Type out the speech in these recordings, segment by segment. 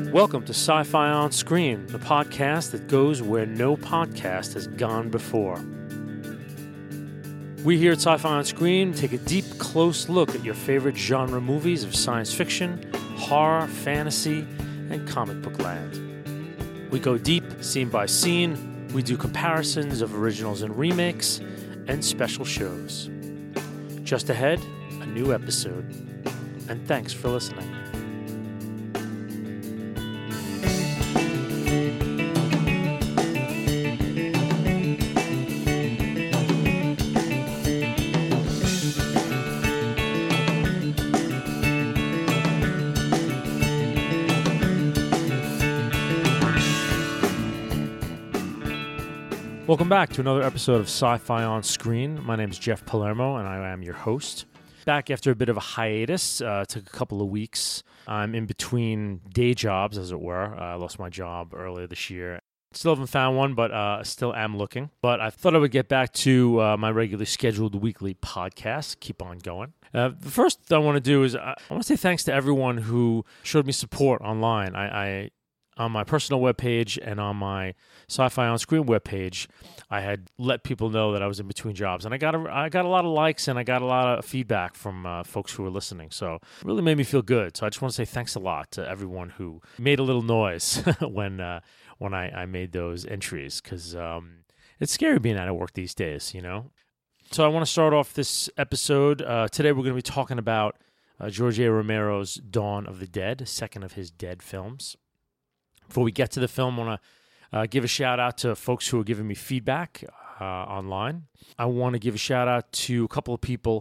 Welcome to Sci-Fi On Screen, the podcast that goes where no podcast has gone before. We here at Sci-Fi On Screen take a deep, close look at your favorite genre movies of science fiction, horror, fantasy, and comic book land. We go deep, scene by scene. We do comparisons of originals and remakes, and special shows. Just ahead, a new episode. And thanks for listening. Welcome back to another episode of Sci-Fi On Screen. My name is Jeff Palermo, and I am your host. Back after a bit of a hiatus, took a couple of weeks. I'm in between day jobs, as it were. I lost my job earlier this year. Still haven't found one, but still am looking. But I thought I would get back to my regularly scheduled weekly podcast, keep on going. The first thing I want to do is I want to say thanks to everyone who showed me support online. I on my personal webpage and on my Sci-Fi On Screen webpage, I had let people know that I was in between jobs, and I got a lot of likes and I got a lot of feedback from folks who were listening. So it really made me feel good. So I just want to say thanks a lot to everyone who made a little noise when I made those entries, because it's scary being out of work these days, you know. So I want to start off this episode. Today we're going to be talking about George A. Romero's Dawn of the Dead, second of his Dead films. Before we get to the film, I want to give a shout-out to folks who are giving me feedback online. I want to give a shout-out to a couple of people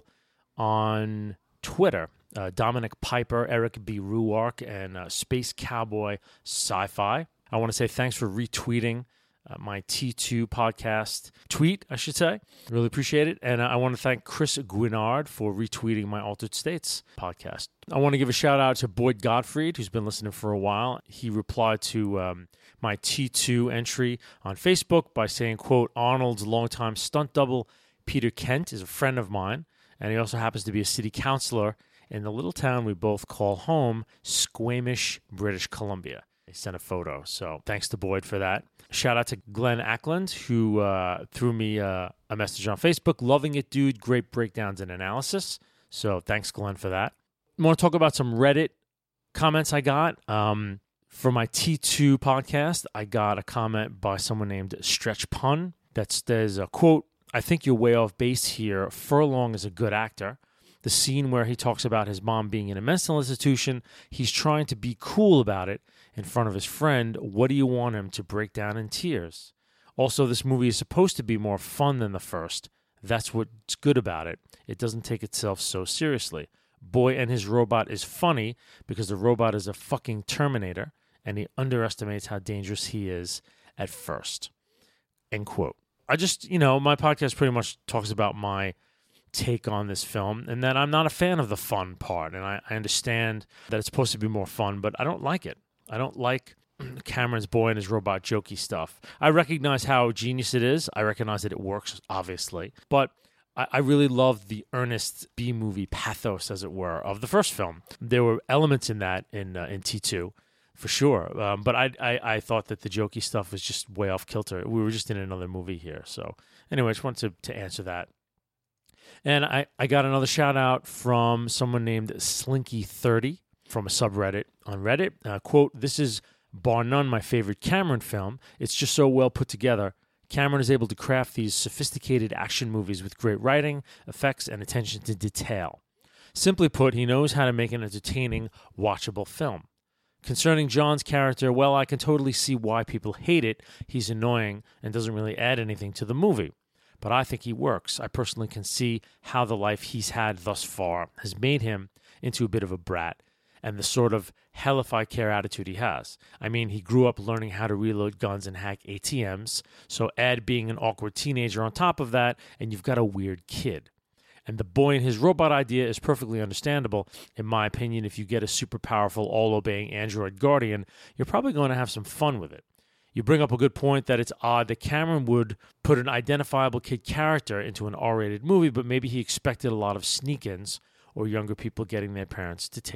on Twitter, Dominic Piper, Eric B. Ruark, and Space Cowboy Sci-Fi. I want to say thanks for retweeting my T2 podcast tweet, I should say. Really appreciate it. And I want to thank Chris Guinard for retweeting my Altered States podcast. I want to give a shout out to Boyd Gottfried, who's been listening for a while. He replied to my T2 entry on Facebook by saying, quote, Arnold's longtime stunt double, Peter Kent, is a friend of mine. And he also happens to be a city councilor in the little town we both call home, Squamish, British Columbia. He sent a photo, so thanks to Boyd for that. Shout out to Glenn Ackland, who threw me a message on Facebook. Loving it, dude. Great breakdowns and analysis. So thanks, Glenn, for that. I want to talk about some Reddit comments I got. For my T2 podcast, I got a comment by someone named Stretch Pun that says, quote, I think you're way off base here. Furlong is a good actor. The scene where he talks about his mom being in a mental institution, he's trying to be cool about it in front of his friend. What do you want him to break down in tears? Also, this movie is supposed to be more fun than the first. That's what's good about it. It doesn't take itself so seriously. Boy and his robot is funny because the robot is a fucking Terminator and he underestimates how dangerous he is at first. End quote. I just, my podcast pretty much talks about my take on this film, and that I'm not a fan of the fun part, and I understand that it's supposed to be more fun, but I don't like it. I don't like Cameron's boy and his robot jokey stuff. I recognize how genius it is. I recognize that it works, obviously, but I really love the earnest B-movie pathos, as it were, of the first film. There were elements in that in T2, for sure, but I thought that the jokey stuff was just way off kilter. We were just in another movie here, so anyway, I just wanted to answer that. And I got another shout out from someone named Slinky30 from a subreddit on Reddit. Quote, this is bar none my favorite Cameron film. It's just so well put together. Cameron is able to craft these sophisticated action movies with great writing, effects, and attention to detail. Simply put, he knows how to make an entertaining, watchable film. Concerning John's character, well, I can totally see why people hate it. He's annoying and doesn't really add anything to the movie. But I think he works. I personally can see how the life he's had thus far has made him into a bit of a brat, and the sort of hell if I care attitude he has. I mean, he grew up learning how to reload guns and hack ATMs, so add being an awkward teenager on top of that, and you've got a weird kid. And the boy and his robot idea is perfectly understandable. In my opinion, if you get a super powerful, all-obeying android guardian, you're probably going to have some fun with it. You bring up a good point that it's odd that Cameron would put an identifiable kid character into an R-rated movie, but maybe he expected a lot of sneak-ins or younger people getting their parents to take them.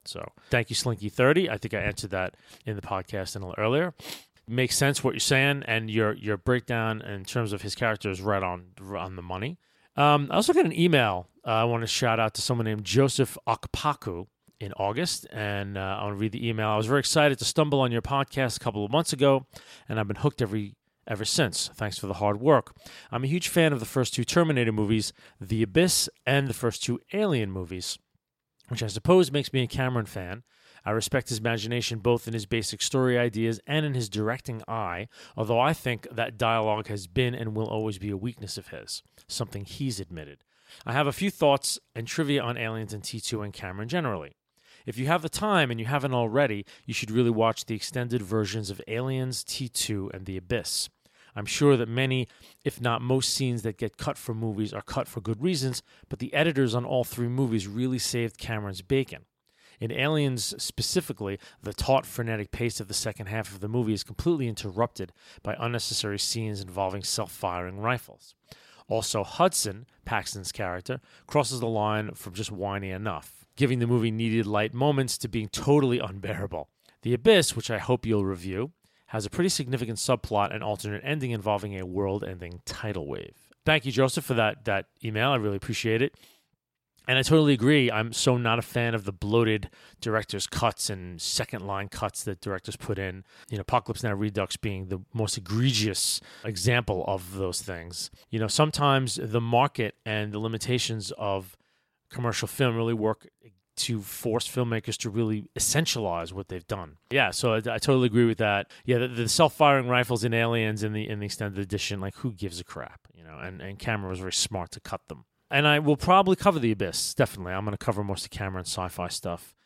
So thank you, Slinky30. I think I answered that in the podcast a little earlier. Makes sense what you're saying, and your breakdown in terms of his character is right on the money. I also got an email. I want to shout out to someone named Joseph Okpaku in August, and I want to read the email. I was very excited to stumble on your podcast a couple of months ago, and I've been hooked ever since. Thanks for the hard work. I'm a huge fan of the first two Terminator movies, The Abyss, and the first two Alien movies, which I suppose makes me a Cameron fan. I respect his imagination both in his basic story ideas and in his directing eye, although I think that dialogue has been and will always be a weakness of his, something he's admitted. I have a few thoughts and trivia on Aliens and T2 and Cameron generally. If you have the time and you haven't already, you should really watch the extended versions of Aliens, T2, and The Abyss. I'm sure that many, if not most scenes that get cut from movies are cut for good reasons, but the editors on all three movies really saved Cameron's bacon. In Aliens specifically, the taut, frenetic pace of the second half of the movie is completely interrupted by unnecessary scenes involving self-firing rifles. Also, Hudson, Paxton's character, crosses the line from just whiny enough, giving the movie needed light moments to being totally unbearable. The Abyss, which I hope you'll review, has a pretty significant subplot and alternate ending involving a world-ending tidal wave. Thank you, Joseph, for that email. I really appreciate it. And I totally agree. I'm so not a fan of the bloated director's cuts and second-line cuts that directors put in. Apocalypse Now Redux being the most egregious example of those things. Sometimes the market and the limitations of commercial film really work to force filmmakers to really essentialize what they've done. Yeah, so I totally agree with that. Yeah, the self-firing rifles in Aliens in the extended edition, like, who gives a crap? And Cameron was very smart to cut them. And I will probably cover The Abyss, definitely. I'm going to cover most of Cameron's sci-fi stuff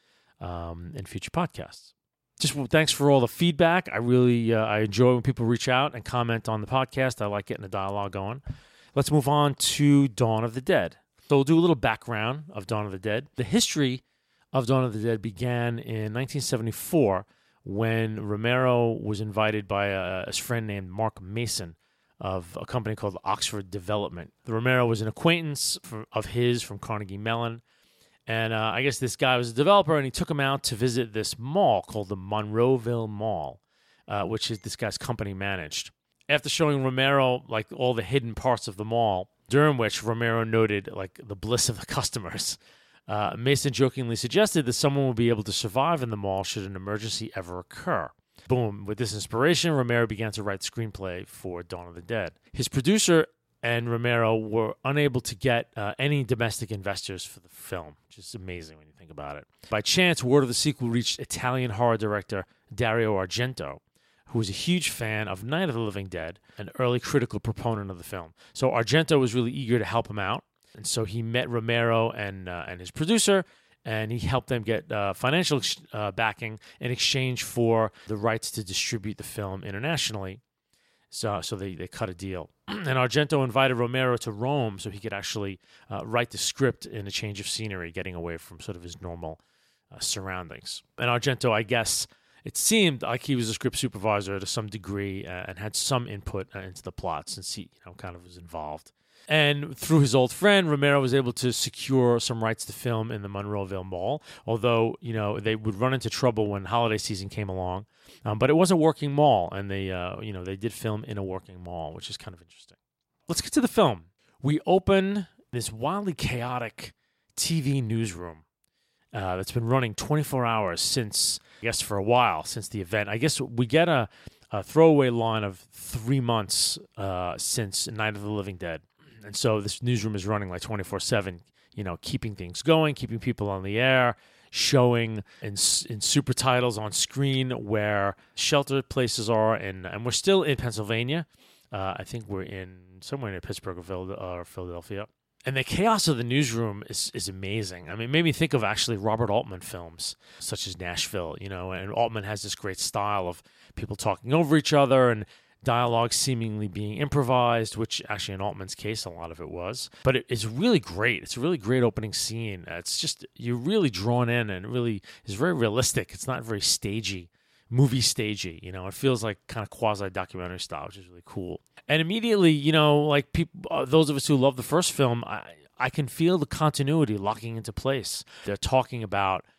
in future podcasts. Just thanks for all the feedback. I really I enjoy when people reach out and comment on the podcast. I like getting the dialogue going. Let's move on to Dawn of the Dead. So we'll do a little background of Dawn of the Dead. The history of Dawn of the Dead began in 1974 when Romero was invited by his friend named Mark Mason of a company called Oxford Development. Romero was an acquaintance of his from Carnegie Mellon, and I guess this guy was a developer, and he took him out to visit this mall called the Monroeville Mall, which is this guy's company managed. After showing Romero like all the hidden parts of the mall, during which Romero noted like the bliss of the customers, Mason jokingly suggested that someone would be able to survive in the mall should an emergency ever occur. Boom. With this inspiration, Romero began to write screenplay for Dawn of the Dead. His producer and Romero were unable to get any domestic investors for the film, which is amazing when you think about it. By chance, word of the sequel reached Italian horror director Dario Argento, who was a huge fan of Night of the Living Dead, an early critical proponent of the film. So Argento was really eager to help him out, and so he met Romero and his producer, and he helped them get financial backing in exchange for the rights to distribute the film internationally. So they cut a deal. And Argento invited Romero to Rome so he could actually write the script in a change of scenery, getting away from sort of his normal surroundings. And Argento, I guess, it seemed like he was a script supervisor to some degree and had some input into the plot since he kind of was involved. And through his old friend, Romero was able to secure some rights to film in the Monroeville Mall, although, they would run into trouble when holiday season came along. But it was a working mall, and they did film in a working mall, which is kind of interesting. Let's get to the film. We open this wildly chaotic TV newsroom that's been running 24 hours since, I guess, for a while, since the event. I guess we get a throwaway line of 3 months since Night of the Living Dead. And so this newsroom is running like 24/7, keeping things going, keeping people on the air, showing in super titles on screen where shelter places are. And we're still in Pennsylvania. I think we're somewhere near Pittsburgh or Philadelphia. And the chaos of the newsroom is amazing. I mean, it made me think of actually Robert Altman films, such as Nashville, and Altman has this great style of people talking over each other and dialogue seemingly being improvised, which actually in Altman's case, a lot of it was. But it's really great. It's a really great opening scene. It's just, you're really drawn in, and it really is very realistic. It's not very stagey, movie stagey. It feels like kind of quasi-documentary style, which is really cool. And immediately, like people, those of us who love the first film, I can feel the continuity locking into place. They're talking about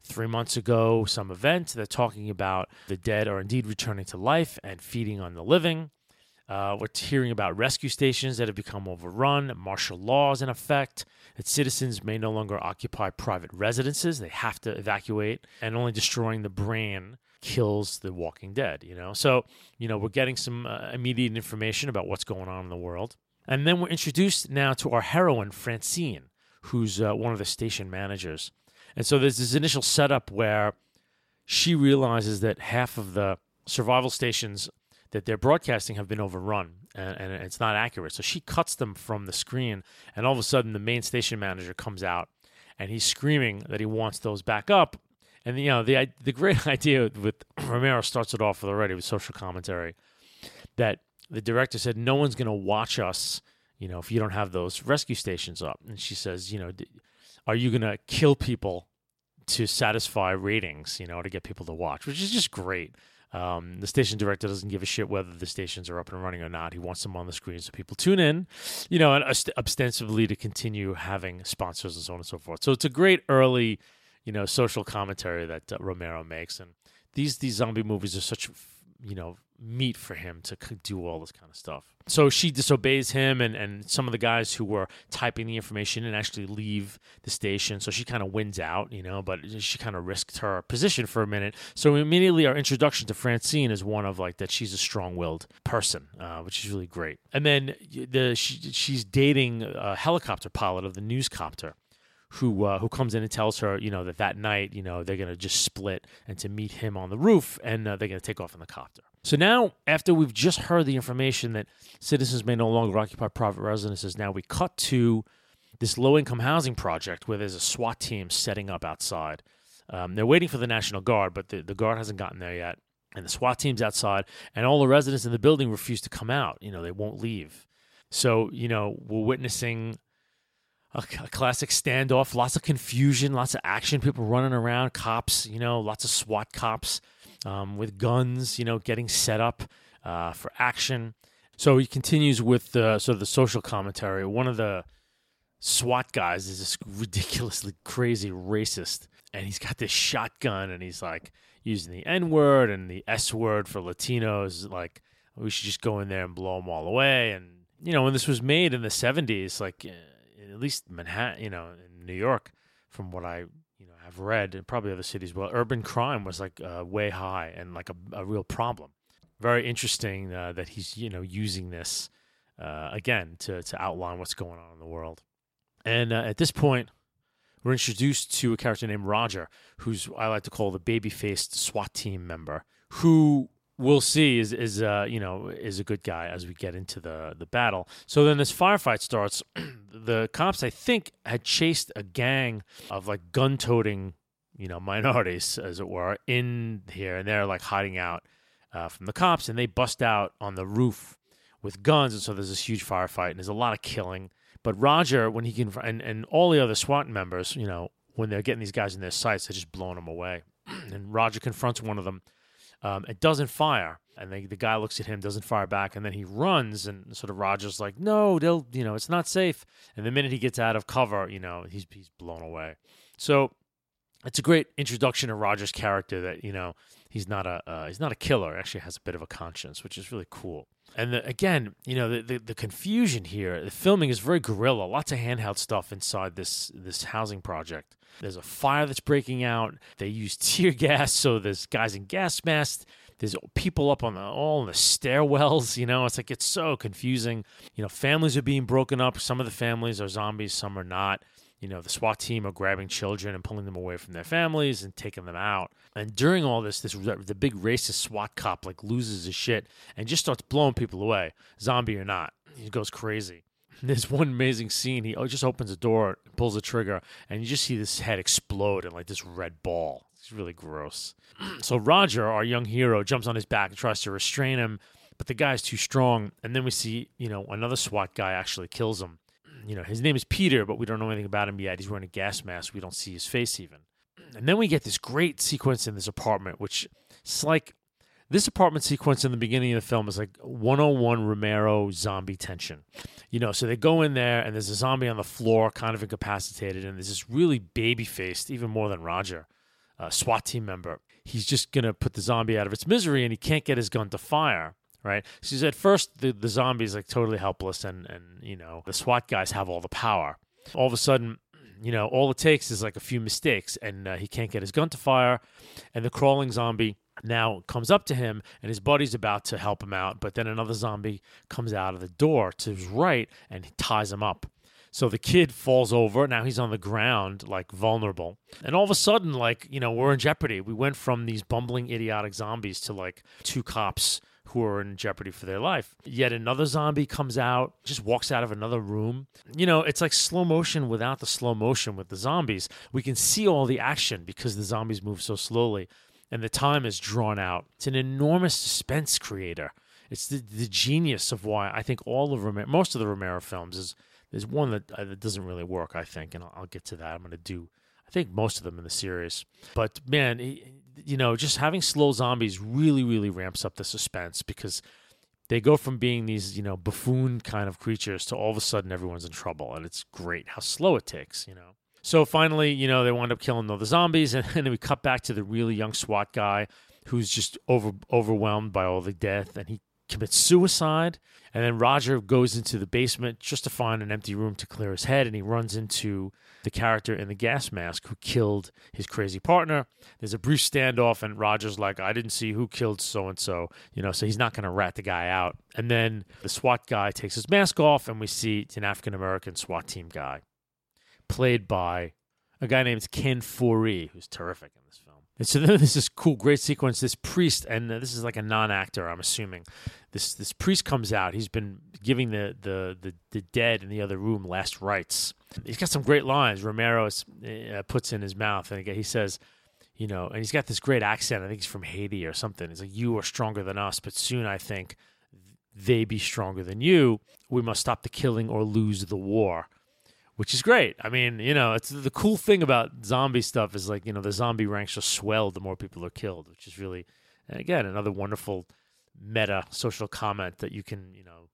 3 months ago, some event. They're talking about the dead are indeed returning to life and feeding on the living. We're hearing about rescue stations that have become overrun, martial laws in effect, that citizens may no longer occupy private residences. They have to evacuate, and only destroying the brain kills the walking dead, So, we're getting some immediate information about what's going on in the world. And then we're introduced now to our heroine, Francine, who's one of the station managers. And so there's this initial setup where she realizes that half of the survival stations that they're broadcasting have been overrun, and it's not accurate. So she cuts them from the screen, and all of a sudden the main station manager comes out, and he's screaming that he wants those back up. And the great idea with Romero starts it off with already with social commentary, that the director said, no one's going to watch us, if you don't have those rescue stations up. And she says, are you going to kill people to satisfy ratings, to get people to watch, which is just great. The station director doesn't give a shit whether the stations are up and running or not. He wants them on the screen so people tune in, and ostensibly to continue having sponsors and so on and so forth. So it's a great early, social commentary that Romero makes. And these zombie movies are such, meat for him to do all this kind of stuff. So she disobeys him, and some of the guys who were typing the information and actually leave the station. So she kind of wins out, but she kind of risked her position for a minute. So immediately our introduction to Francine is one of that she's a strong-willed person, which is really great. And then she's dating a helicopter pilot of the newscopter, who comes in and tells her, that night, they're going to just split and to meet him on the roof, and they're going to take off in the copter. So now, after we've just heard the information that citizens may no longer occupy private residences, now we cut to this low-income housing project where there's a SWAT team setting up outside. They're waiting for the National Guard, but the Guard hasn't gotten there yet. And the SWAT team's outside, and all the residents in the building refuse to come out. They won't leave. So, we're witnessing a classic standoff, lots of confusion, lots of action, people running around, cops, lots of SWAT cops with guns, getting set up for action. So he continues with sort of the social commentary. One of the SWAT guys is this ridiculously crazy racist, and he's got this shotgun, and he's using the N-word and the S-word for Latinos, we should just go in there and blow them all away. And, when this was made in the 70s, at least Manhattan, in New York, from what I have read, and probably other cities, urban crime was way high and a real problem. Very interesting that he's using this again to outline what's going on in the world. And at this point, we're introduced to a character named Roger, who's I like to call the baby-faced SWAT team member, who we'll see is a good guy as we get into the battle. So then this firefight starts. The cops, I think, had chased a gang of gun-toting, minorities, as it were, in here, and they're hiding out from the cops, and they bust out on the roof with guns, and so there's this huge firefight, and there's a lot of killing. But Roger, when he can, and all the other SWAT members, when they're getting these guys in their sights, they're just blowing them away. And Roger confronts one of them. It doesn't fire, and the guy looks at him, doesn't fire back, and then he runs, and sort of Roger's like, no, it's not safe. And the minute he gets out of cover, he's blown away. So it's a great introduction to Roger's character that, he's not a killer, he actually has a bit of a conscience, which is really cool. And again, the confusion here, the filming is very guerrilla, lots of handheld stuff inside this housing project. There's a fire that's breaking out. They use tear gas, so there's guys in gas masks. There's people up all in the stairwells. It's so confusing. Families are being broken up. Some of the families are zombies, some are not. The SWAT team are grabbing children and pulling them away from their families and taking them out. And during all this, the big racist SWAT cop loses his shit and just starts blowing people away, zombie or not. He goes crazy. There's one amazing scene. He just opens a door, pulls a trigger, and you just see this head explode in this red ball. It's really gross. So Roger, our young hero, jumps on his back and tries to restrain him, but the guy's too strong. And then we see, another SWAT guy actually kills him. His name is Peter, but we don't know anything about him yet. He's wearing a gas mask. We don't see his face even. And then we get this great sequence in this apartment, which it's this apartment sequence in the beginning of the film is 101 Romero zombie tension. So they go in there, and there's a zombie on the floor, kind of incapacitated, and there's this really baby-faced, even more than Roger, SWAT team member. He's just going to put the zombie out of its misery, and he can't get his gun to fire, right? So at first, the zombie's like totally helpless, and the SWAT guys have all the power. All of a sudden, all it takes is like a few mistakes, and he can't get his gun to fire, and the crawling zombie now comes up to him, and his buddy's about to help him out, but then another zombie comes out of the door to his right, and he ties him up. So the kid falls over. Now he's on the ground, like vulnerable. And all of a sudden, like, we're in jeopardy. We went from these bumbling, idiotic zombies to like two cops who are in jeopardy for their life. Yet another zombie comes out, just walks out of another room. It's like slow motion without the slow motion with the zombies. We can see all the action because the zombies move so slowly and the time is drawn out. It's an enormous suspense creator. It's the genius of why I think most of the Romero films there's one that doesn't really work, I think, and I'll get to that. I'm going to do, I think, most of them in the series. But, man, just having slow zombies really, really ramps up the suspense because they go from being these, buffoon kind of creatures to all of a sudden everyone's in trouble. And it's great how slow it takes, So finally, they wind up killing all the zombies, and then we cut back to the really young SWAT guy who's just overwhelmed by all the death, and he commits suicide. And then Roger goes into the basement just to find an empty room to clear his head, and he runs into the character in the gas mask who killed his crazy partner. There's a brief standoff, and Roger's like, I didn't see who killed so-and-so, so he's not going to rat the guy out. And then the SWAT guy takes his mask off, and we see it's an African-American SWAT team guy, played by a guy named Ken Foree, who's terrific in this film. And so then there's this cool, great sequence. This priest, and this is like a non-actor, I'm assuming. This priest comes out. He's been giving the dead in the other room last rites. He's got some great lines. Romero puts in his mouth, and he says, and he's got this great accent. I think he's from Haiti or something. He's like, you are stronger than us, but soon I think they be stronger than you. We must stop the killing or lose the war. Which is great. I mean, it's the cool thing about zombie stuff is like, the zombie ranks just swell the more people are killed, which is really, again, another wonderful meta social comment that you can,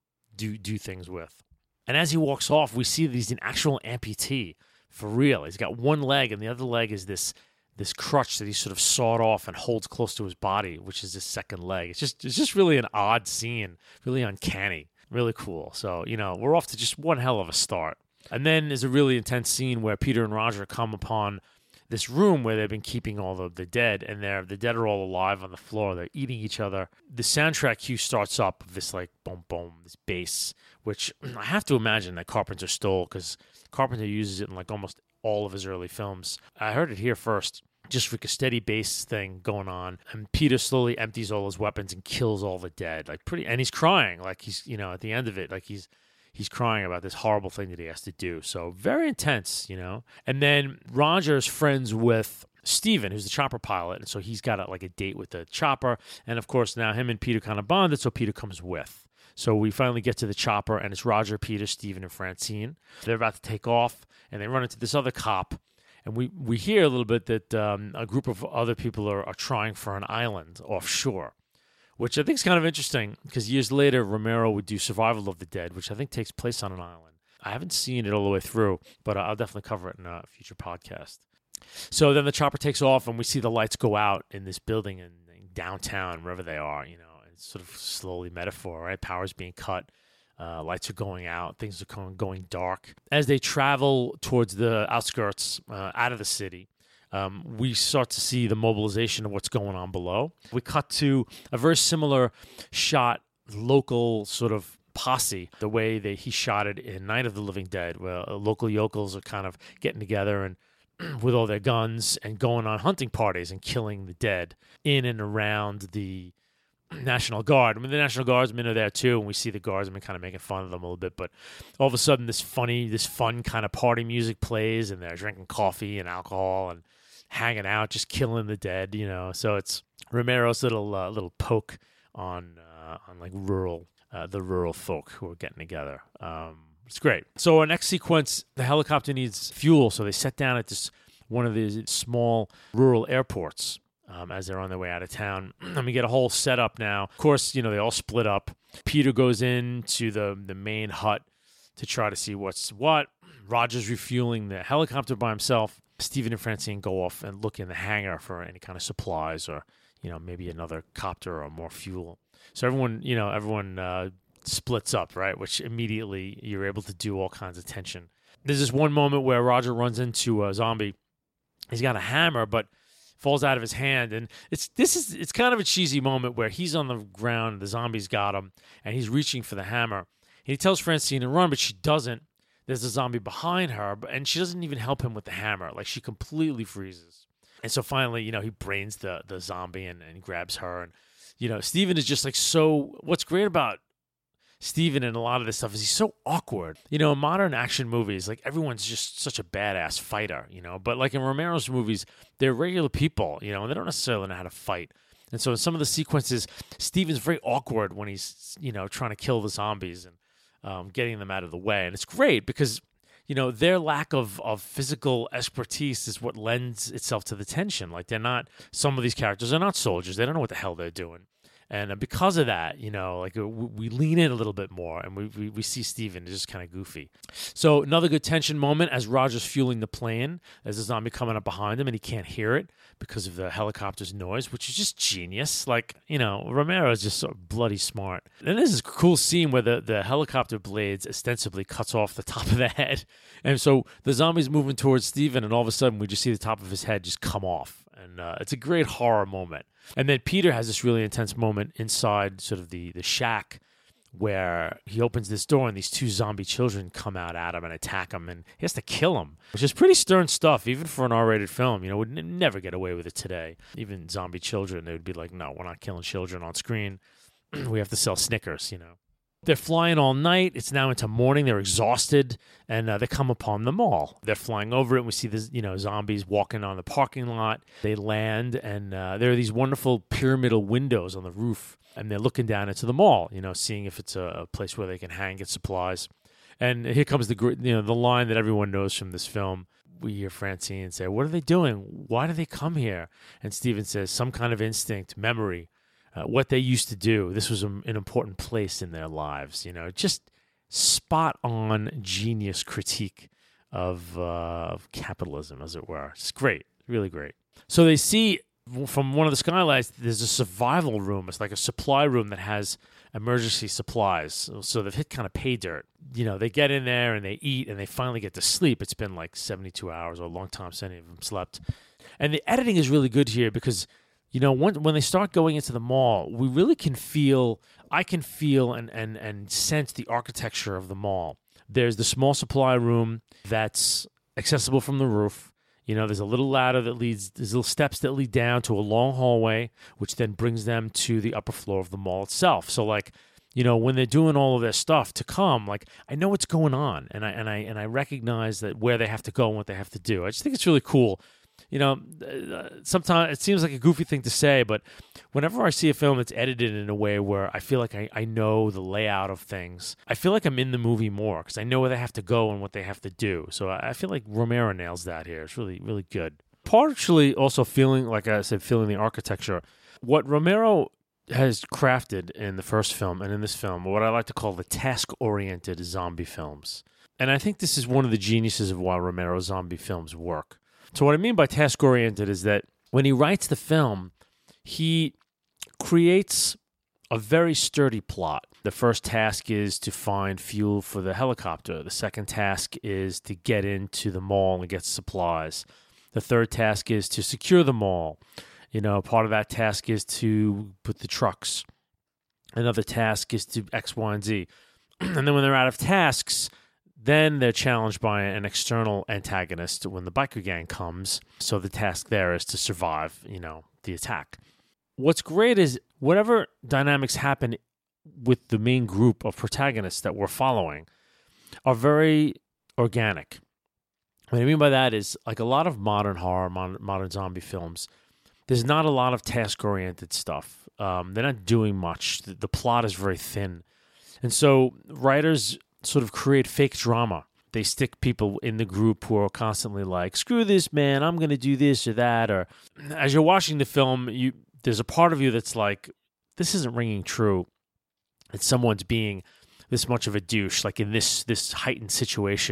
do things with. And as he walks off, we see that he's an actual amputee for real. He's got one leg, and the other leg is this crutch that he sort of sawed off and holds close to his body, which is his second leg. It's just really an odd scene, really uncanny, really cool. So, we're off to just one hell of a start. And then there's a really intense scene where Peter and Roger come upon this room where they've been keeping all of the dead, and the dead are all alive on the floor. They're eating each other. The soundtrack cue starts up of this like boom, boom, this bass, which I have to imagine that Carpenter stole because Carpenter uses it in like almost all of his early films. I heard it here first. Just like a steady bass thing going on, and Peter slowly empties all his weapons and kills all the dead. And he's crying, like he's at the end of it, like he's crying about this horrible thing that he has to do. So very intense, And then Roger's friends with Steven, who's the chopper pilot, and so he's got a date with the chopper. And of course, now him and Peter kind of bonded, so Peter comes with. So we finally get to the chopper, and it's Roger, Peter, Steven, and Francine. They're about to take off, and they run into this other cop. And we hear a little bit that a group of other people are trying for an island offshore, which I think is kind of interesting because years later, Romero would do Survival of the Dead, which I think takes place on an island. I haven't seen it all the way through, but I'll definitely cover it in a future podcast. So then the chopper takes off, and we see the lights go out in this building in downtown, wherever they are, it's sort of slowly metaphor, right? Power's being cut. Lights are going out. Things are going dark. As they travel towards the outskirts, out of the city, we start to see the mobilization of what's going on below. We cut to a very similar shot, local sort of posse, the way that he shot it in Night of the Living Dead, where local yokels are kind of getting together and with all their guns and going on hunting parties and killing the dead in and around the National Guard. I mean, the National Guardsmen are there too, and we see the Guardsmen kind of making fun of them a little bit, but all of a sudden this fun kind of party music plays, and they're drinking coffee and alcohol and hanging out, just killing the dead, So it's Romero's little poke on like the rural folk who are getting together. It's great. So our next sequence, the helicopter needs fuel, so they set down at one of these small rural airports as they're on their way out of town. And we get a whole setup now. Of course, they all split up. Peter goes into the main hut to try to see what's what. Roger's refueling the helicopter by himself. Steven and Francine go off and look in the hangar for any kind of supplies or, maybe another copter or more fuel. So everyone splits up, right? Which immediately you're able to do all kinds of tension. There's this one moment where Roger runs into a zombie. He's got a hammer, but falls out of his hand, and it's kind of a cheesy moment where he's on the ground, the zombie's got him, and he's reaching for the hammer. And he tells Francine to run, but she doesn't. There's a zombie behind her, and she doesn't even help him with the hammer. Like, she completely freezes. And so finally, he brains the zombie and grabs her. And, Steven is just like so. What's great about Steven and a lot of this stuff is he's so awkward. In modern action movies, like, everyone's just such a badass fighter, But like in Romero's movies, they're regular people, and they don't necessarily know how to fight. And so in some of the sequences, Steven's very awkward when he's, trying to kill the zombies and getting them out of the way. And it's great because, their lack of physical expertise is what lends itself to the tension. Like, some of these characters are not soldiers. They don't know what the hell they're doing. And because of that, we lean in a little bit more, and we see Steven just kind of goofy. So another good tension moment as Roger's fueling the plane. There's a zombie coming up behind him, and he can't hear it because of the helicopter's noise, which is just genius. Like, Romero is just so bloody smart. And there's this cool scene where the helicopter blades ostensibly cuts off the top of the head. And so the zombie's moving towards Steven, and all of a sudden we just see the top of his head just come off. And it's a great horror moment. And then Peter has this really intense moment inside sort of the shack where he opens this door and these two zombie children come out at him and attack him, and he has to kill them, which is pretty stern stuff, even for an R-rated film. Would never get away with it today. Even zombie children, they would be like, no, we're not killing children on screen. We have to sell Snickers, They're flying all night. It's now into morning. They're exhausted, and they come upon the mall. They're flying over it, and we see the zombies walking on the parking lot. They land, and there are these wonderful pyramidal windows on the roof, and they're looking down into the mall, seeing if it's a place where they can hang, get supplies. And here comes the line that everyone knows from this film. We hear Francine say, "What are they doing? Why do they come here?" And Steven says, "Some kind of instinct, memory." What they used to do. This was an important place in their lives, just spot on genius critique of capitalism, as it were. It's great, really great. So they see from one of the skylights, there's a survival room. It's like a supply room that has emergency supplies. So they've hit kind of pay dirt. They get in there and they eat and they finally get to sleep. It's been like 72 hours or a long time since any of them slept. And the editing is really good here because when they start going into the mall, we really I can feel and sense the architecture of the mall. There's the small supply room that's accessible from the roof. There's a little ladder there's little steps that lead down to a long hallway, which then brings them to the upper floor of the mall itself. So when they're doing all of their stuff to come, I know what's going on, and I recognize that where they have to go and what they have to do. I just think it's really cool. Sometimes it seems like a goofy thing to say, but whenever I see a film that's edited in a way where I feel like I know the layout of things, I feel like I'm in the movie more because I know where they have to go and what they have to do. So I feel like Romero nails that here. It's really, really good. Partially also feeling, like I said, feeling the architecture. What Romero has crafted in the first film and in this film, what I like to call the task-oriented zombie films. And I think this is one of the geniuses of why Romero's zombie films work. So what I mean by task-oriented is that when he writes the film, he creates a very sturdy plot. The first task is to find fuel for the helicopter. The second task is to get into the mall and get supplies. The third task is to secure the mall. Part of that task is to put the trucks. Another task is to X, Y, and Z. And then when they're out of tasks, then they're challenged by an external antagonist when the biker gang comes. So the task there is to survive, the attack. What's great is whatever dynamics happen with the main group of protagonists that we're following are very organic. What I mean by that is, like a lot of modern horror, modern zombie films, there's not a lot of task-oriented stuff. They're not doing much. The plot is very thin. And so writers sort of create fake drama. They stick people in the group who are constantly like, screw this, man, I'm going to do this or that. Or as you're watching the film, there's a part of you that's like, this isn't ringing true. That someone's being this much of a douche, like in this heightened situation.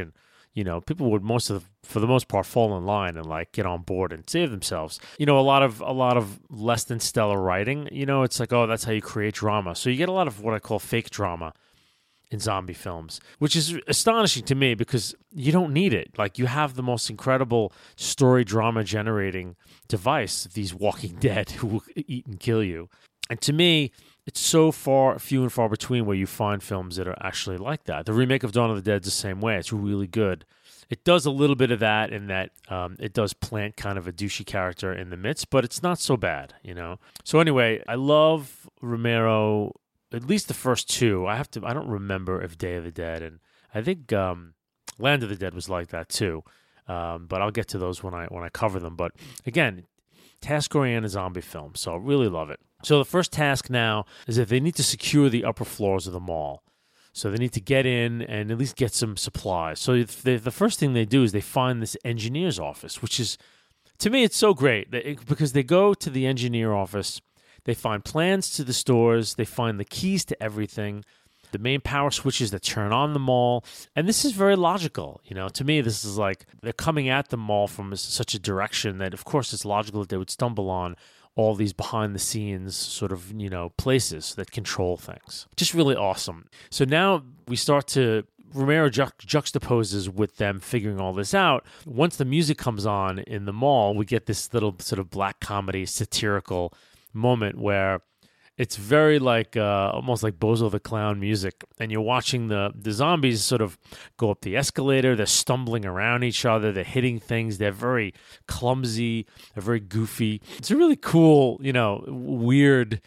people would for the most part fall in line and like get on board and save themselves. A lot of less than stellar writing, it's like, oh, that's how you create drama. So you get a lot of what I call fake drama in zombie films, which is astonishing to me because you don't need it. Like, you have the most incredible story drama generating device, these Walking Dead who will eat and kill you. And to me, it's so few and far between where you find films that are actually like that. The remake of Dawn of the Dead is the same way. It's really good. It does a little bit of that in that it does plant kind of a douchey character in the midst, but it's not so bad, So anyway, I love Romero, at least the first two. I don't remember if Day of the Dead, and I think Land of the Dead was like that too. But I'll get to those when I cover them. But again, task-oriented zombie film, so I really love it. So the first task now is that they need to secure the upper floors of the mall. So they need to get in and at least get some supplies. So the first thing they do is they find this engineer's office, which is, to me, it's so great because they go to the engineer office, they find plans to the stores, they find the keys to everything, the main power switches that turn on the mall. And this is very logical. To me, this is like they're coming at the mall from such a direction that, of course, it's logical that they would stumble on all these behind-the-scenes sort of, places that control things. Just really awesome. So now we start to, Romero juxtaposes with them figuring all this out. Once the music comes on in the mall, we get this little sort of black comedy, satirical moment where it's very like almost like Bozo the Clown music, and you're watching the zombies sort of go up the escalator. They're stumbling around each other. They're hitting things. They're very clumsy. They're very goofy. It's a really cool, weird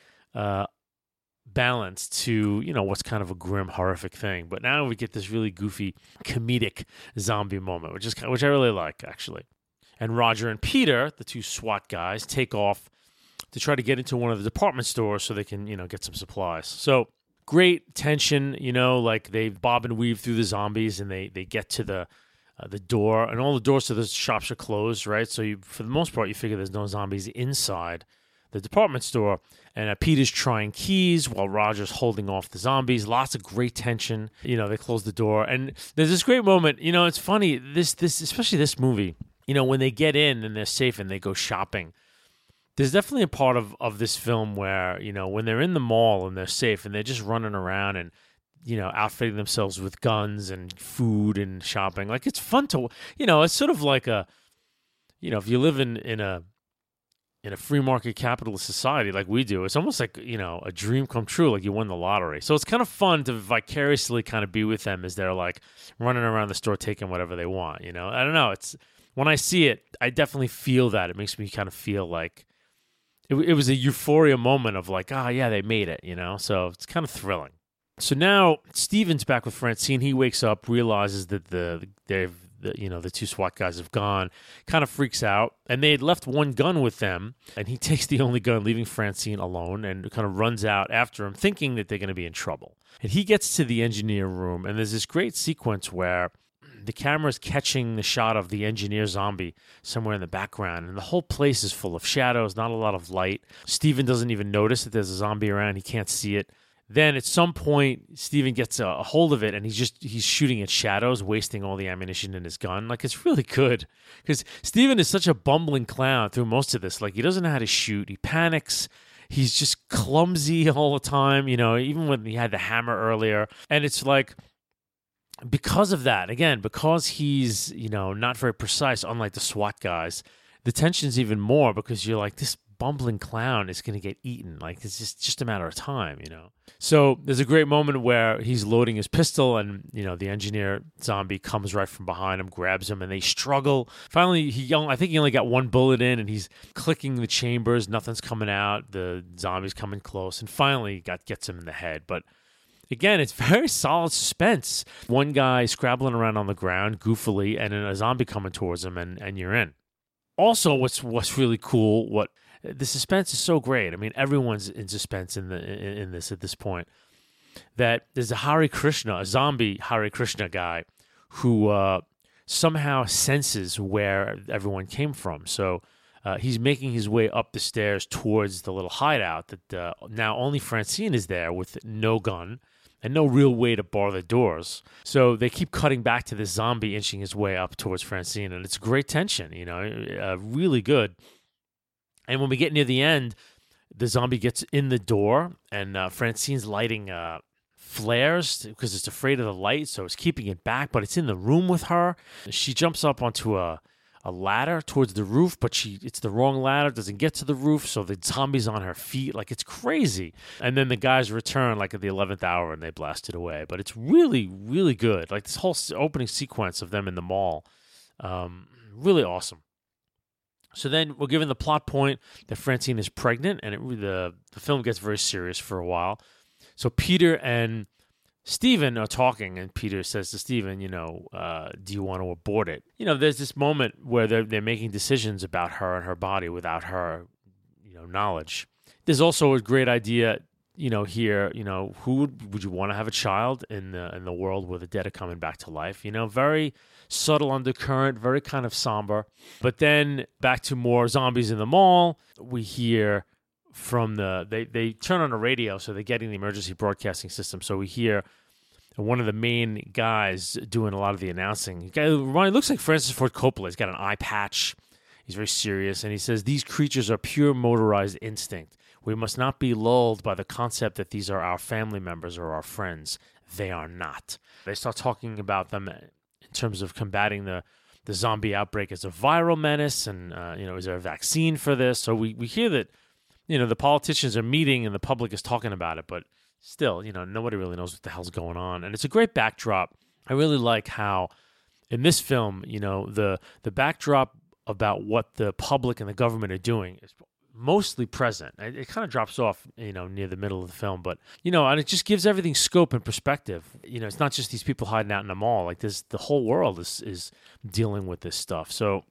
balance to, what's kind of a grim, horrific thing. But now we get this really goofy, comedic zombie moment, which I really like, actually. And Roger and Peter, the two SWAT guys, take off to try to get into one of the department stores so they can, get some supplies. So great tension, like they bob and weave through the zombies and they get to the door, and all the doors to the shops are closed, right? So for the most part, you figure there's no zombies inside the department store. And Peter's trying keys while Roger's holding off the zombies. Lots of great tension. They close the door. And there's this great moment. It's funny, this especially this movie, when they get in and they're safe and they go shopping, there's definitely a part of this film where, when they're in the mall and they're safe and they're just running around and, outfitting themselves with guns and food and shopping. Like, it's fun to, it's sort of like if you live in a free market capitalist society like we do, it's almost like, a dream come true, like you won the lottery. So it's kind of fun to vicariously kind of be with them as they're like running around the store taking whatever they want, I don't know. When I see it, I definitely feel that. It makes me kind of feel like, it was a euphoria moment of like, yeah, they made it, So it's kind of thrilling. So now Steven's back with Francine. He wakes up, realizes that the two SWAT guys have gone, kind of freaks out, and they had left one gun with them, and he takes the only gun, leaving Francine alone, and kind of runs out after him, thinking that they're going to be in trouble. And he gets to the engineer room, and there's this great sequence where the camera's catching the shot of the engineer zombie somewhere in the background, and the whole place is full of shadows, not a lot of light. Steven doesn't even notice that there's a zombie around. He can't see it. Then at some point, Steven gets a hold of it, and he's shooting at shadows, wasting all the ammunition in his gun. Like, it's really good, because Steven is such a bumbling clown through most of this. Like, he doesn't know how to shoot. He panics. He's just clumsy all the time, even when he had the hammer earlier. And it's like, because of that, again, because he's, not very precise, unlike the SWAT guys, the tension's even more because you're like, this bumbling clown is going to get eaten. Like, it's just a matter of time, So there's a great moment where he's loading his pistol and, the engineer zombie comes right from behind him, grabs him, and they struggle. Finally, I think he only got one bullet in, and he's clicking the chambers. Nothing's coming out. The zombie's coming close, and finally gets him in the head. But again, it's very solid suspense. One guy scrabbling around on the ground goofily, and then a zombie coming towards him, and you're in. Also, what's really cool, the suspense is so great. I mean, everyone's in suspense in this at this point. That there's a zombie Hare Krishna guy, who somehow senses where everyone came from. So he's making his way up the stairs towards the little hideout that now only Francine is there with no gun. and no real way to bar the doors. So they keep cutting back to this zombie inching his way up towards Francine, and it's great tension, really good. And when we get near the end, the zombie gets in the door, and Francine's lighting flares because it's afraid of the light, so it's keeping it back, but it's in the room with her. She jumps up onto a ladder towards the roof, but it's the wrong ladder, doesn't get to the roof, so the zombie's on her feet. Like, it's crazy. And then the guys return, like, at the 11th hour, and they blast it away. But it's really, really good. Like, this whole opening sequence of them in the mall, really awesome. So then we're given the plot point that Francine is pregnant, and the film gets very serious for a while. So Peter and Steven are talking, and Peter says to Steven, do you want to abort it? There's this moment where they're making decisions about her and her body without her, knowledge. There's also a great idea, here, who would you want to have a child in the world where the dead are coming back to life? Very subtle undercurrent, very kind of somber. But then back to more zombies in the mall. We hear from they turn on the radio, so they're getting the emergency broadcasting system. So we hear one of the main guys doing a lot of the announcing. He looks like Francis Ford Coppola. He's got an eye patch. He's very serious, and he says, "These creatures are pure motorized instinct. We must not be lulled by the concept that these are our family members or our friends. They are not." They start talking about them in terms of combating the zombie outbreak as a viral menace, and is there a vaccine for this? So we hear that the politicians are meeting and the public is talking about it, but still, nobody really knows what the hell's going on. And it's a great backdrop. I really like how in this film, the backdrop about what the public and the government are doing is mostly present. It kind of drops off, near the middle of the film, but, and it just gives everything scope and perspective. It's not just these people hiding out in the mall. Like, the whole world is dealing with this stuff. So,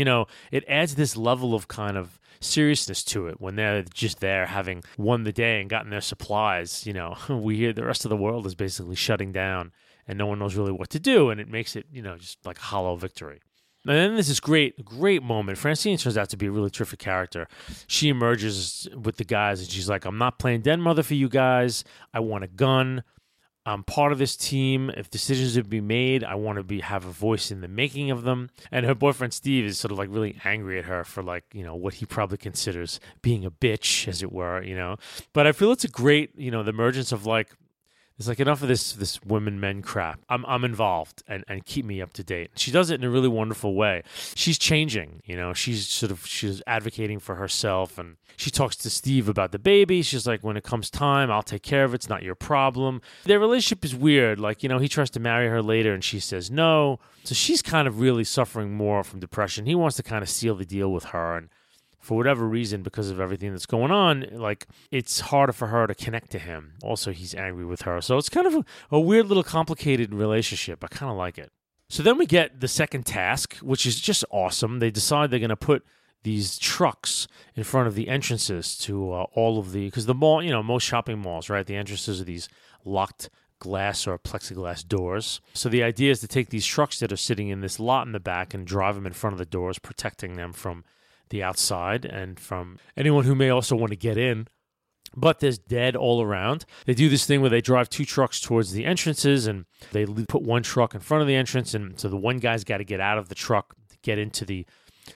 it adds this level of kind of seriousness to it when they're just there having won the day and gotten their supplies. We hear the rest of the world is basically shutting down and no one knows really what to do, and it makes it, just like a hollow victory. And then there's this great moment. Francine turns out to be a really terrific character. She emerges with the guys, and she's like, "I'm not playing den mother for you guys. I want a gun. I'm part of this team. If decisions are to be made, I want to have a voice in the making of them." And her boyfriend, Steve, is sort of like really angry at her for what he probably considers being a bitch, as it were, But I feel it's a great, the emergence of it's like, enough of this women-men crap. I'm involved and keep me up to date. She does it in a really wonderful way. She's changing, she's advocating for herself, and she talks to Steve about the baby. She's like, when it comes time, I'll take care of it. It's not your problem. Their relationship is weird. He tries to marry her later and she says no. So she's kind of really suffering more from depression. He wants to kind of seal the deal with her, and for whatever reason, because of everything that's going on, it's harder for her to connect to him. Also, he's angry with her. So it's kind of a weird little complicated relationship. I kind of like it. So then we get the second task, which is just awesome. They decide they're going to put these trucks in front of the entrances to all of because the mall, most shopping malls, right? The entrances are these locked glass or plexiglass doors. So the idea is to take these trucks that are sitting in this lot in the back and drive them in front of the doors, protecting them from the outside and from anyone who may also want to get in. But there's dead all around. They do this thing where they drive two trucks towards the entrances, and they put one truck in front of the entrance, and so the one guy's got to get out of the truck to get into the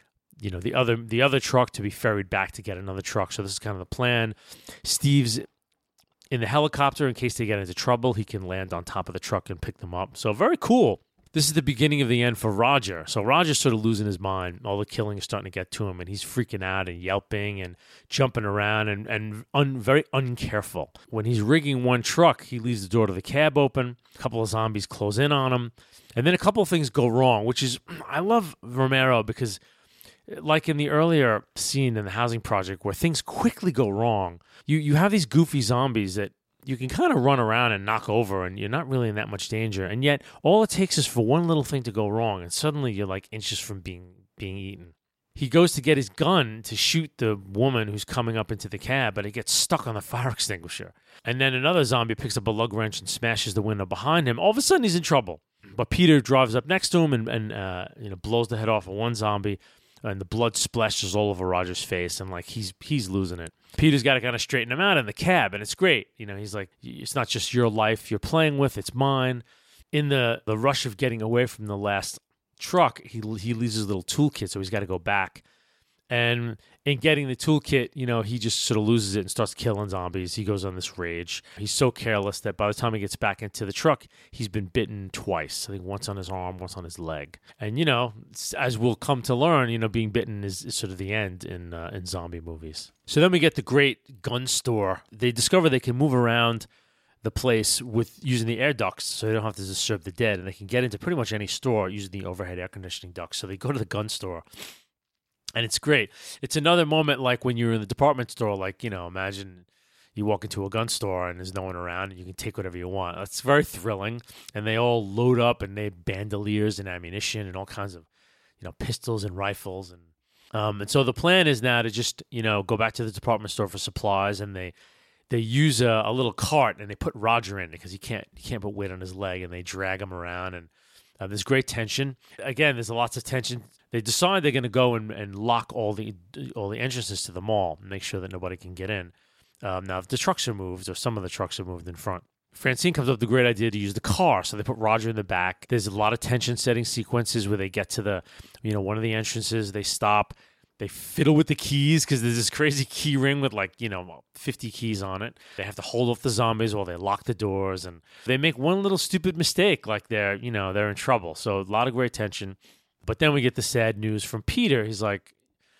other truck to be ferried back to get another truck. So this is kind of the plan. Steve's in the helicopter in case they get into trouble. He can land on top of the truck and pick them up. So very cool. This is the beginning of the end for Roger. So Roger's sort of losing his mind. All the killing is starting to get to him, and he's freaking out and yelping and jumping around and very uncareful. When he's rigging one truck, he leaves the door to the cab open. A couple of zombies close in on him. And then a couple of things go wrong, which is, I love Romero because, like in the earlier scene in the housing project where things quickly go wrong, you have these goofy zombies that you can kind of run around and knock over, and you're not really in that much danger. And yet, all it takes is for one little thing to go wrong, and suddenly you're like inches from being eaten. He goes to get his gun to shoot the woman who's coming up into the cab, but it gets stuck on the fire extinguisher. And then another zombie picks up a lug wrench and smashes the window behind him. All of a sudden, he's in trouble. But Peter drives up next to him and blows the head off of one zombie. and the blood splashes all over Roger's face, and like he's losing it. Peter's got to kind of straighten him out in the cab, and it's great. He's like, it's not just your life you're playing with, it's mine. In the rush of getting away from the last truck, he leaves his little toolkit, so he's got to go back. And in getting the toolkit, he just sort of loses it and starts killing zombies. He goes on this rage. He's so careless that by the time he gets back into the truck, he's been bitten twice. I think once on his arm, once on his leg. And, as we'll come to learn, being bitten is sort of the end in zombie movies. So then we get the great gun store. They discover they can move around the place with using the air ducts, so they don't have to disturb the dead. And they can get into pretty much any store using the overhead air conditioning ducts. So they go to the gun store. And it's great. It's another moment like when you're in the department store, like, imagine you walk into a gun store and there's no one around and you can take whatever you want. It's very thrilling. And they all load up and they have bandoliers and ammunition and all kinds of, pistols and rifles. And so the plan is now to just, go back to the department store for supplies, and they use a little cart and they put Roger in it because he can't put weight on his leg, and they drag him around, and there's great tension. Again, there's lots of tension. They decide they're going to go and lock all the entrances to the mall and make sure that nobody can get in. Now, if the trucks are moved, or some of the trucks are moved in front, Francine comes up with the great idea to use the car. So they put Roger in the back. There's a lot of tension-setting sequences where they get to one of the entrances. They stop. They fiddle with the keys because there's this crazy key ring with 50 keys on it. They have to hold off the zombies while they lock the doors, and they make one little stupid mistake, like they're in trouble. So a lot of great tension. But then we get the sad news from Peter. He's like,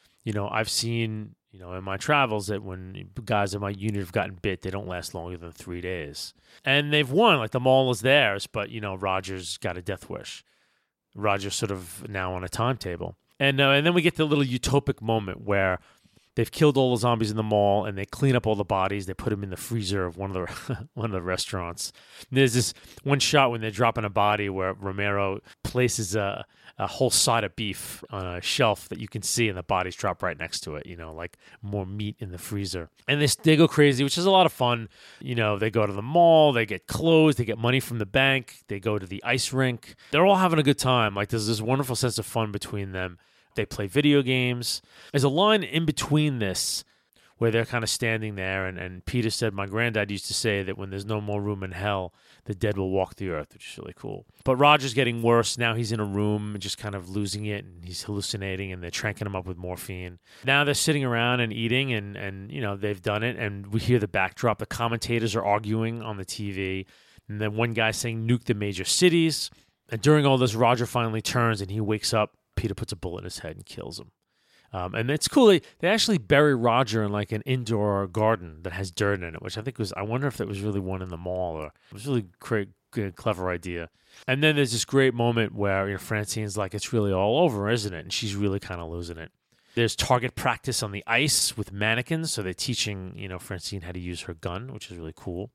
I've seen, in my travels that when guys in my unit have gotten bit, they don't last longer than 3 days. And they've won, like the mall is theirs, but, Roger's got a death wish. Roger's sort of now on a timetable. And then we get the little utopic moment where they've killed all the zombies in the mall and they clean up all the bodies. They put them in the freezer of one of the restaurants. And there's this one shot when they're dropping a body where Romero places a whole side of beef on a shelf that you can see, and the bodies drop right next to it, like more meat in the freezer. And they go crazy, which is a lot of fun. They go to the mall, they get clothes, they get money from the bank, they go to the ice rink. They're all having a good time. Like, there's this wonderful sense of fun between them. They play video games. There's a line in between this where they're kind of standing there, and Peter said, my granddad used to say that when there's no more room in hell, the dead will walk the earth, which is really cool. But Roger's getting worse. Now he's in a room and just kind of losing it, and he's hallucinating, and they're tranking him up with morphine. Now they're sitting around and eating, and they've done it, and we hear the backdrop. The commentators are arguing on the TV, and then one guy saying, nuke the major cities. And during all this, Roger finally turns, and he wakes up. Peter puts a bullet in his head and kills him. And it's cool. They actually bury Roger in like an indoor garden that has dirt in it, which I think I wonder if that was really one in the mall, or it was really great, good, clever idea. And then there's this great moment where Francine's like, it's really all over, isn't it? And she's really kind of losing it. There's target practice on the ice with mannequins. So they're teaching, Francine how to use her gun, which is really cool.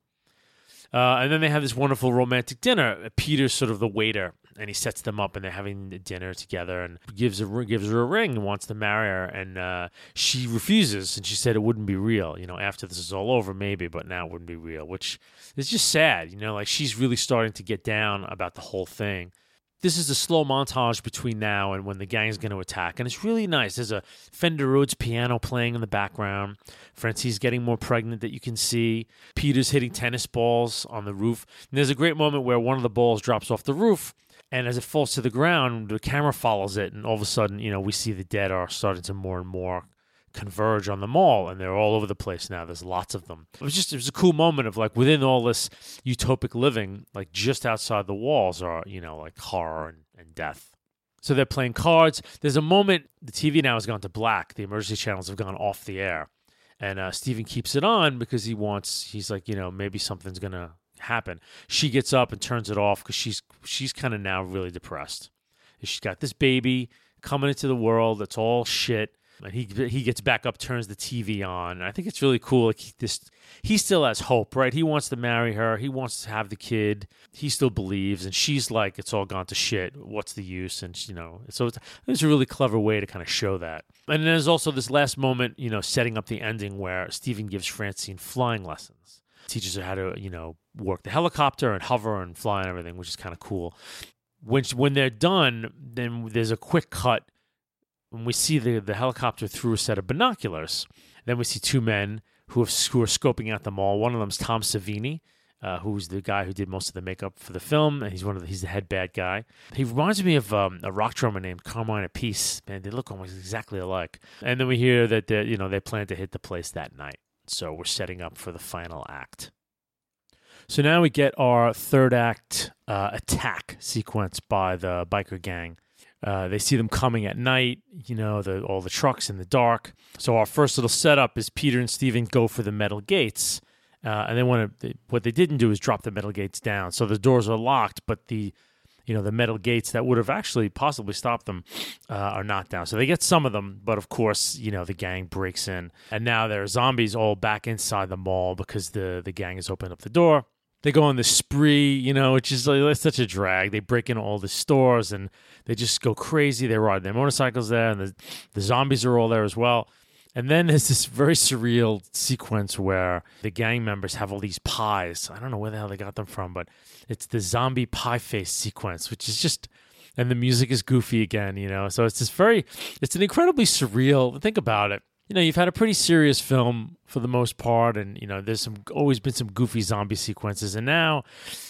And then they have this wonderful romantic dinner. Peter's sort of the waiter, and he sets them up, and they're having dinner together, and gives her a ring and wants to marry her, and she refuses, and she said it wouldn't be real. After this is all over, maybe, but now it wouldn't be real, which is just sad. Like she's really starting to get down about the whole thing. This is a slow montage between now and when the gang is going to attack, and it's really nice. There's a Fender Rhodes piano playing in the background. Francine's getting more pregnant that you can see. Peter's hitting tennis balls on the roof. And there's a great moment where one of the balls drops off the roof, and as it falls to the ground, the camera follows it, and all of a sudden, we see the dead are starting to more and more converge on the mall, and they're all over the place now. There's lots of them. It was a cool moment of like within all this utopic living, like just outside the walls are, like horror and death. So they're playing cards. There's a moment, the TV now has gone to black. The emergency channels have gone off the air. And Steven keeps it on because he's like, maybe something's going to happen. She gets up and turns it off because she's kind of now really depressed. She's got this baby coming into the world that's all shit. And he gets back up, turns the TV on. And I think it's really cool. Like he still has hope, right? He wants to marry her. He wants to have the kid. He still believes. And she's like, it's all gone to shit. What's the use? And, so it's a really clever way to kind of show that. And there's also this last moment, setting up the ending where Steven gives Francine flying lessons. Teaches her how to, work the helicopter and hover and fly and everything, which is kind of cool. When they're done, then there's a quick cut when we see the helicopter through a set of binoculars. Then we see two men who are scoping out the mall. One of them is Tom Savini, who's the guy who did most of the makeup for the film, and he's the head bad guy. He reminds me of a rock drummer named Carmine Appice. Man, they look almost exactly alike. And then we hear that they plan to hit the place that night. So we're setting up for the final act. So now we get our third act attack sequence by the biker gang. They see them coming at night, all the trucks in the dark. So our first little setup is Peter and Steven go for the metal gates. And then what they didn't do is drop the metal gates down. So the doors are locked, but the metal gates that would have actually possibly stopped them are not down. So they get some of them, but of course, the gang breaks in. And now there are zombies all back inside the mall because the gang has opened up the door. They go on the spree, which is such a drag. They break into all the stores and they just go crazy. They ride their motorcycles there, and the zombies are all there as well. And then there's this very surreal sequence where the gang members have all these pies. I don't know where the hell they got them from, but it's the zombie pie face sequence, which is just, and the music is goofy again, So it's it's an incredibly surreal, think about it. You've had a pretty serious film for the most part, and there's always been some goofy zombie sequences, and now,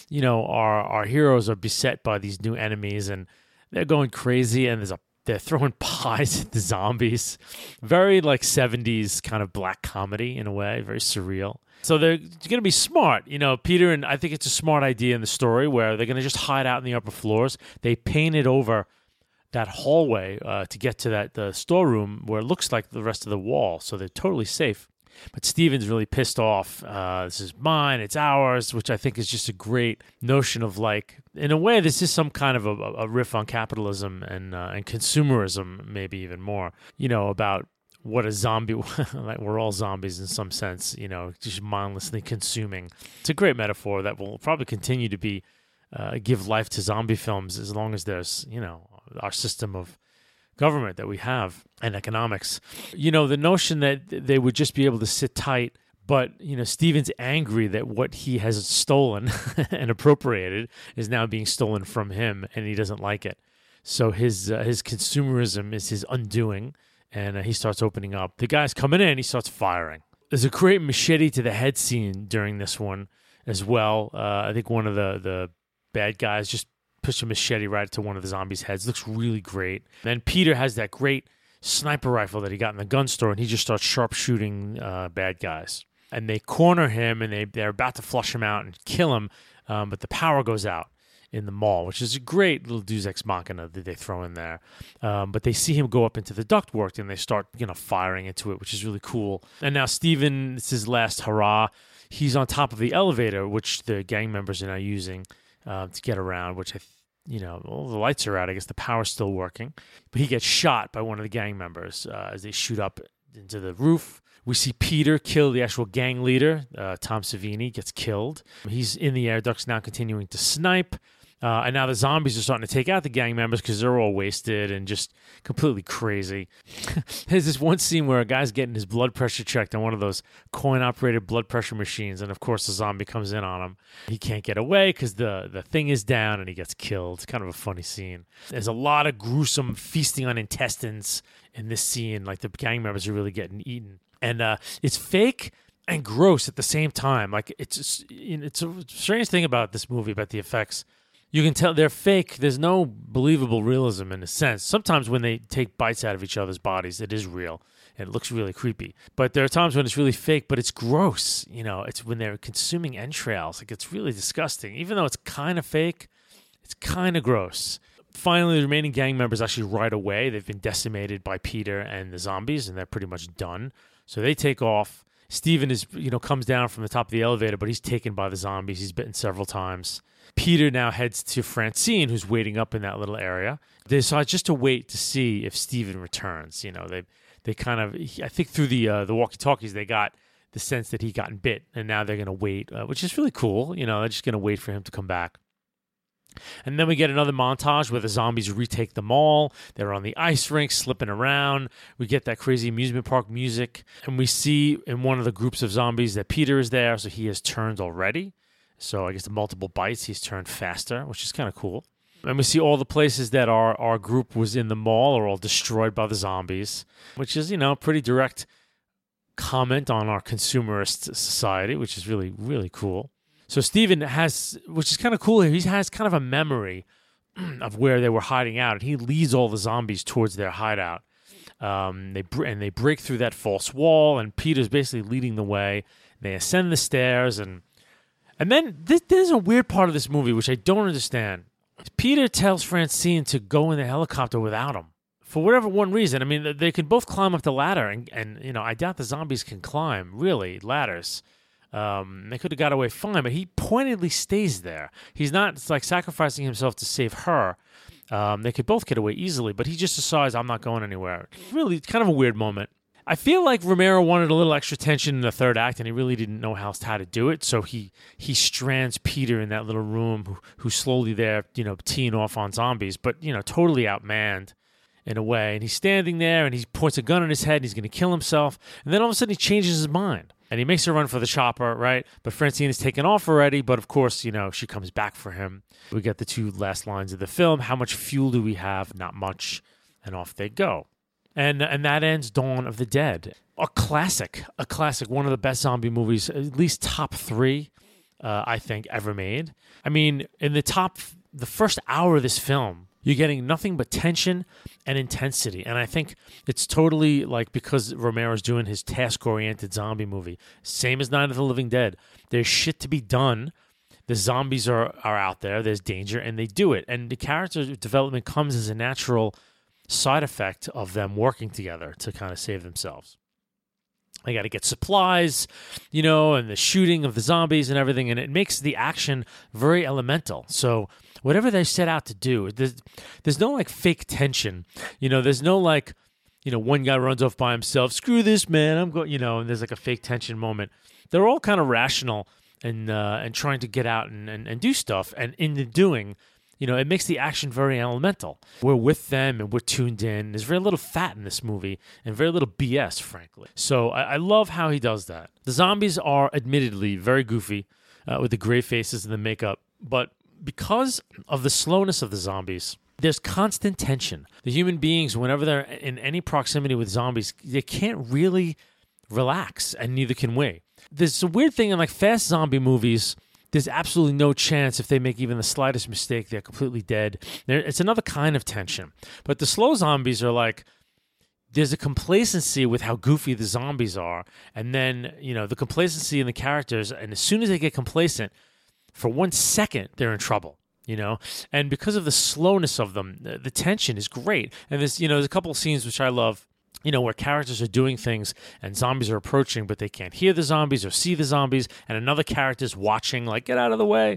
our heroes are beset by these new enemies, and they're going crazy, and they're throwing pies at the zombies. Very 70s kind of black comedy in a way, very surreal. So they're going to be smart, Peter, and I think it's a smart idea in the story where they're going to just hide out in the upper floors. They painted over that hallway to get to the storeroom where it looks like the rest of the wall, so they're totally safe. But Steven's really pissed off. This is mine, it's ours, which I think is just a great notion of in a way, this is some kind of a riff on capitalism and consumerism, maybe even more, about what a zombie, we're all zombies in some sense, just mindlessly consuming. It's a great metaphor that will probably continue to be give life to zombie films as long as there's, our system of government that we have and economics. The notion that they would just be able to sit tight, but, Steven's angry that what he has stolen and appropriated is now being stolen from him, and he doesn't like it. So his consumerism is his undoing, and he starts opening up. The guy's coming in, he starts firing. There's a great machete to the head scene during this one as well. I think one of the bad guys just push a machete right to one of the zombies' heads. Looks really great. Then Peter has that great sniper rifle that he got in the gun store, and he just starts sharpshooting bad guys. And they corner him, and they're about to flush him out and kill him, but the power goes out in the mall, which is a great little deus ex machina that they throw in there. But they see him go up into the ductwork, and they start firing into it, which is really cool. And now Steven, it's his last hurrah. He's on top of the elevator, which the gang members are now using to get around, which all the lights are out. I guess the power's still working. But he gets shot by one of the gang members as they shoot up into the roof. We see Peter kill the actual gang leader. Tom Savini gets killed. He's in the air ducts now, continuing to snipe. And now the zombies are starting to take out the gang members because they're all wasted and just completely crazy. There's this one scene where a guy's getting his blood pressure checked on one of those coin-operated blood pressure machines, and of course the zombie comes in on him. He can't get away because the thing is down, and he gets killed. It's kind of a funny scene. There's a lot of gruesome feasting on intestines in this scene. The gang members are really getting eaten. And it's fake and gross at the same time. It's a strange thing about this movie, about the effects. You can tell they're fake. There's no believable realism in a sense. Sometimes when they take bites out of each other's bodies, it is real, and it looks really creepy. But there are times when it's really fake, but it's gross. It's when they're consuming entrails. It's really disgusting. Even though it's kind of fake, it's kind of gross. Finally, the remaining gang members actually ride away. They've been decimated by Peter and the zombies, and they're pretty much done. So they take off. Steven comes down from the top of the elevator, but he's taken by the zombies. He's bitten several times. Peter now heads to Francine, who's waiting up in that little area. They decide just to wait to see if Steven returns. They kind of, I think through the walkie-talkies, they got the sense that he gotten bit, and now they're going to wait, which is really cool. They're just going to wait for him to come back. And then we get another montage where the zombies retake the mall. They're on the ice rink, slipping around. We get that crazy amusement park music. And we see in one of the groups of zombies that Peter is there, so he has turned already. So I guess the multiple bites, he's turned faster, which is kind of cool. And we see all the places that our group was in the mall are all destroyed by the zombies, which is, pretty direct comment on our consumerist society, which is really, really cool. So Steven has, which is kind of cool here, he has kind of a memory of where they were hiding out, and he leads all the zombies towards their hideout. They break through that false wall, and Peter's basically leading the way. They ascend the stairs, and then there's a weird part of this movie which I don't understand. Peter tells Francine to go in the helicopter without him. For whatever one reason. I mean, they could both climb up the ladder, and I doubt the zombies can climb, really, ladders. They could have got away fine, but he pointedly stays there. He's not sacrificing himself to save her. They could both get away easily, but he just decides, I'm not going anywhere. Really, it's kind of a weird moment. I feel like Romero wanted a little extra tension in the third act, and he really didn't know how to do it, so he strands Peter in that little room, who's slowly there, teeing off on zombies, but, totally outmanned in a way. And he's standing there, and he points a gun on his head, and he's going to kill himself, and then all of a sudden he changes his mind. And he makes a run for the chopper, right? But Francine is taken off already. But of course, she comes back for him. We get the two last lines of the film. How much fuel do we have? Not much. And off they go. And that ends Dawn of the Dead. A classic. One of the best zombie movies, at least top 3, I think, ever made. I mean, in the first hour of this film, you're getting nothing but tension and intensity. And I think it's totally because Romero's doing his task-oriented zombie movie. Same as Night of the Living Dead. There's shit to be done. The zombies are out there. There's danger, and they do it. And the character development comes as a natural side effect of them working together to kind of save themselves. They got to get supplies, and the shooting of the zombies and everything. And it makes the action very elemental. So whatever they set out to do, there's no fake tension. There's no one guy runs off by himself. Screw this, man. I'm going. And there's a fake tension moment. They're all kind of rational and trying to get out and do stuff. And in the doing, it makes the action very elemental. We're with them and we're tuned in. There's very little fat in this movie and very little BS, frankly. So I love how he does that. The zombies are admittedly very goofy with the gray faces and the makeup, but because of the slowness of the zombies, there's constant tension. The human beings, whenever they're in any proximity with zombies, they can't really relax, and neither can we. There's a weird thing in fast zombie movies. There's absolutely no chance if they make even the slightest mistake, they're completely dead. It's another kind of tension. But the slow zombies are there's a complacency with how goofy the zombies are. And then, the complacency in the characters. And as soon as they get complacent, for 1 second, they're in trouble, And because of the slowness of them, the tension is great. And there's a couple of scenes which I love, where characters are doing things and zombies are approaching, but they can't hear the zombies or see the zombies, and another character's watching, get out of the way.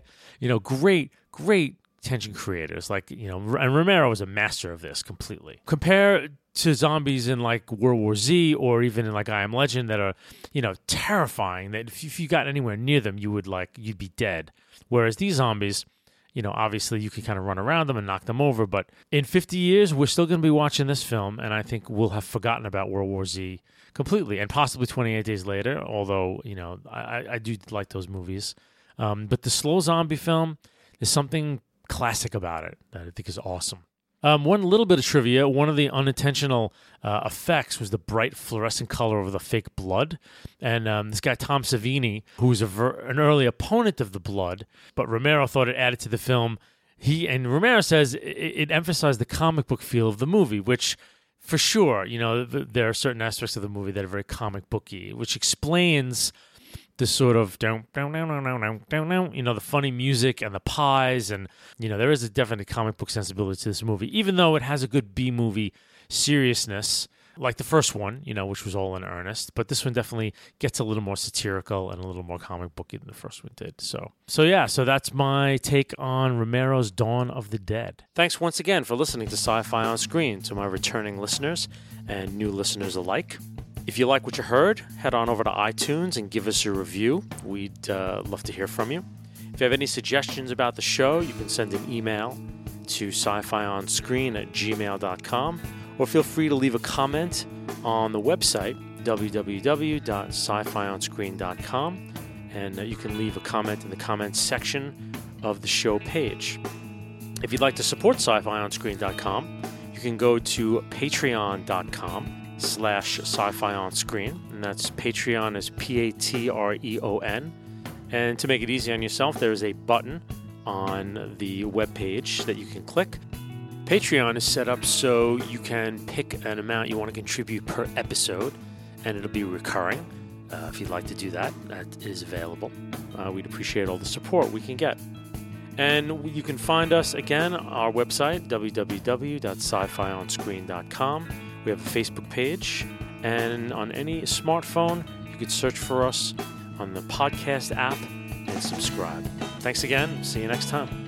Great tension creators. And Romero is a master of this completely. Compare to zombies in World War Z or even in I Am Legend that are, terrifying, that if you got anywhere near them, you'd be dead. Whereas these zombies, obviously you can kind of run around them and knock them over. But in 50 years, we're still going to be watching this film, and I think we'll have forgotten about World War Z completely, and possibly 28 Days Later, although, I do like those movies. But the slow zombie film, there's something classic about it that I think is awesome. One little bit of trivia, one of the unintentional effects was the bright fluorescent color of the fake blood. And this guy, Tom Savini, who was an early opponent of the blood, but Romero thought it added to the film. Romero says it emphasized the comic book feel of the movie, which for sure, there are certain aspects of the movie that are very comic booky, which explains the sort of the funny music and the pies, and there is a definite comic book sensibility to this movie, even though it has a good B-movie seriousness, like the first one, which was all in earnest. But this one definitely gets a little more satirical and a little more comic booky than the first one did. So that's my take on Romero's Dawn of the Dead. Thanks once again for listening to Sci-Fi on Screen, to my returning listeners and new listeners alike. If you like what you heard, head on over to iTunes and give us a review. We'd love to hear from you. If you have any suggestions about the show, you can send an email to scifionscreen@gmail.com, or feel free to leave a comment on the website, www.scifionscreen.com, and you can leave a comment in the comments section of the show page. If you'd like to support SciFiOnScreen.com, you can go to patreon.com/sci-fi on screen, and that's Patreon is Patreon. And to make it easy on yourself, there is a button on the webpage that you can click. Patreon is set up so you can pick an amount you want to contribute per episode, and it'll be recurring. If you'd like to do that, that is available. We'd appreciate all the support we can get. And you can find us, again, our website, www.scifionscreen.com. We have a Facebook page, and on any smartphone, you could search for us on the podcast app and subscribe. Thanks again. See you next time.